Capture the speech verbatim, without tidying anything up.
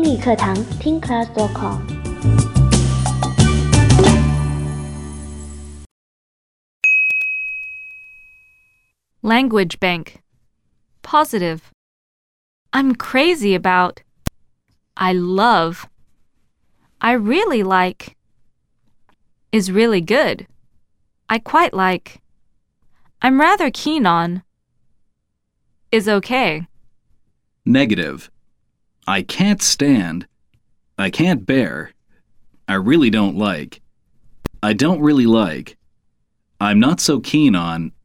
英语课堂听 class dot com。 Language bank. Positive. I'm crazy about. I love. I really like. Is really good. I quite like. I'm rather keen on. Is okay. Negative. I can't stand. I can't bear. I really don't like. I don't really like. I'm not so keen on.